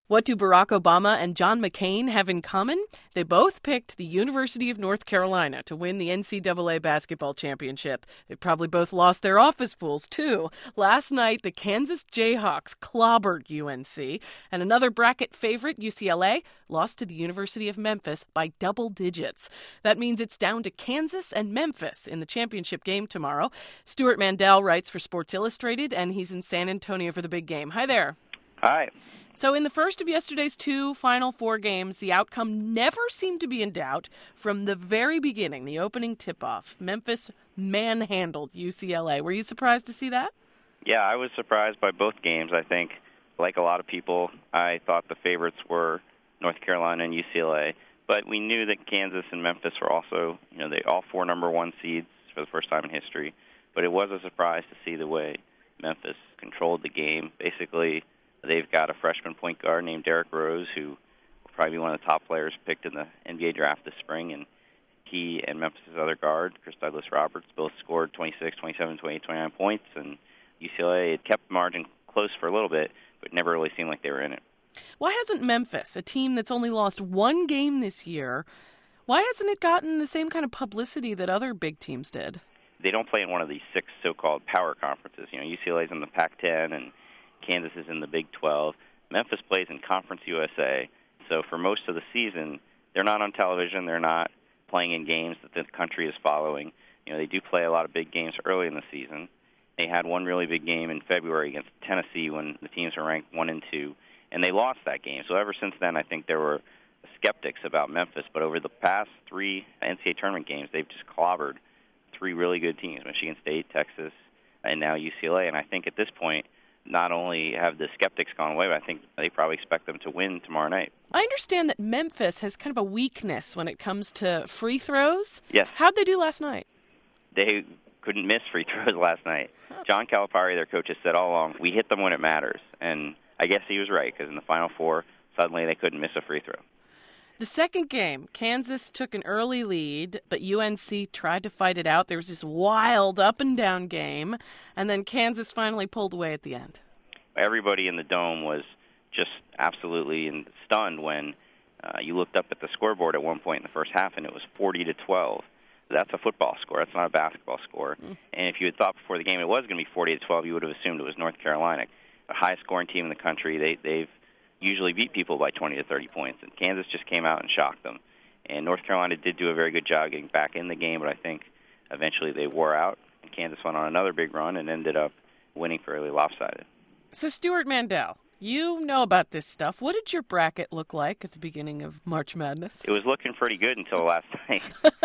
What do Barack Obama and John McCain have in common? They both picked the University of North Carolina to win the NCAA basketball championship. They've probably both lost their office pools, too. Last night, the Kansas Jayhawks clobbered UNC, and another bracket favorite, UCLA, lost to the University of Memphis by double digits. That means it's down to Kansas and Memphis in the championship game tomorrow. Stuart Mandel writes for Sports Illustrated, and he's in San Antonio for the big game. Hi there. Hi. So in the first of yesterday's two Final Four games, the outcome never seemed to be in doubt from the very beginning, the opening tip-off. Memphis manhandled UCLA. Were you surprised to see that? Yeah, I was surprised by both games. I think, like a lot of people, I thought the favorites were North Carolina and UCLA. But we knew that Kansas and Memphis were also, they all four number one seeds for the first time in history. But it was a surprise to see the way Memphis controlled the game. Basically, they've got a freshman point guard named Derrick Rose, who will probably be one of the top players picked in the NBA draft this spring. And he and Memphis' other guard, Chris Douglas-Roberts, both scored 26, 27, 28, 29 points. And UCLA had kept the margin close for a little bit, but never really seemed like they were in it. Why hasn't Memphis, a team that's only lost one game this year, why hasn't it gotten the same kind of publicity that other big teams did? They don't play in one of these six so-called power conferences. UCLA's in the Pac-10 and Kansas is in the Big 12. Memphis plays in Conference USA. So for most of the season, they're not on television. They're not playing in games that the country is following. They do play a lot of big games early in the season. They had one really big game in February against Tennessee when the teams were ranked 1 and 2, and they lost that game. So ever since then, I think there were skeptics about Memphis. But over the past 3 NCAA tournament games, they've just clobbered 3 really good teams, Michigan State, Texas, and now UCLA. And I think at this point, not only have the skeptics gone away, but I think they probably expect them to win tomorrow night. I understand that Memphis has kind of a weakness when it comes to free throws. Yes. How'd they do last night? They couldn't miss free throws last night. John Calipari, their coach, has said all along, we hit them when it matters. And I guess he was right, because in the Final Four, suddenly they couldn't miss a free throw. The second game, Kansas took an early lead, but UNC tried to fight it out. There was this wild up-and-down game, and then Kansas finally pulled away at the end. Everybody in the Dome was just absolutely stunned when you looked up at the scoreboard at one point in the first half, and it was 40-12. That's a football score. That's not a basketball score. And if you had thought before the game it was going to be 40-12, you would have assumed it was North Carolina, the highest-scoring team in the country. They've usually beat people by 20 to 30 points, and Kansas just came out and shocked them. And North Carolina did do a very good job getting back in the game, but I think eventually they wore out, and Kansas went on another big run and ended up winning fairly lopsided. So, Stuart Mandel, you know about this stuff. What did your bracket look like at the beginning of March Madness? It was looking pretty good until last night.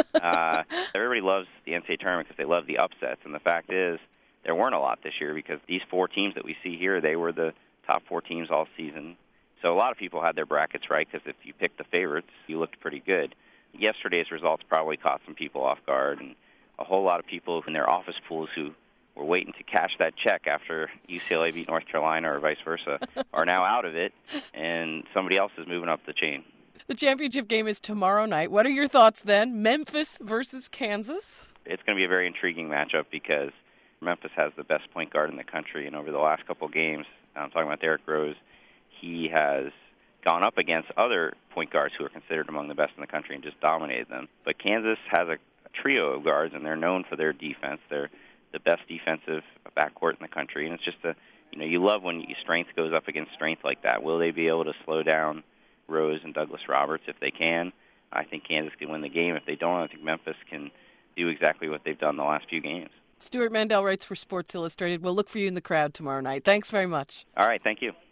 Everybody loves the NCAA tournament because they love the upsets, and the fact is there weren't a lot this year because these 4 teams that we see here, they were the top 4 teams all season. So a lot of people had their brackets right because if you picked the favorites, you looked pretty good. Yesterday's results probably caught some people off guard, and a whole lot of people in their office pools who were waiting to cash that check after UCLA beat North Carolina or vice versa are now out of it, and somebody else is moving up the chain. The championship game is tomorrow night. What are your thoughts then? Memphis versus Kansas? It's going to be a very intriguing matchup because Memphis has the best point guard in the country, and over the last couple of games, I'm talking about Derrick Rose, he has gone up against other point guards who are considered among the best in the country and just dominated them. But Kansas has a trio of guards, and they're known for their defense. They're the best defensive backcourt in the country, and it's just you love when your strength goes up against strength like that. Will they be able to slow down Rose and Douglas-Roberts? If they can, I think Kansas can win the game. If they don't, I think Memphis can do exactly what they've done the last few games. Stuart Mandel writes for Sports Illustrated. We'll look for you in the crowd tomorrow night. Thanks very much. All right, thank you.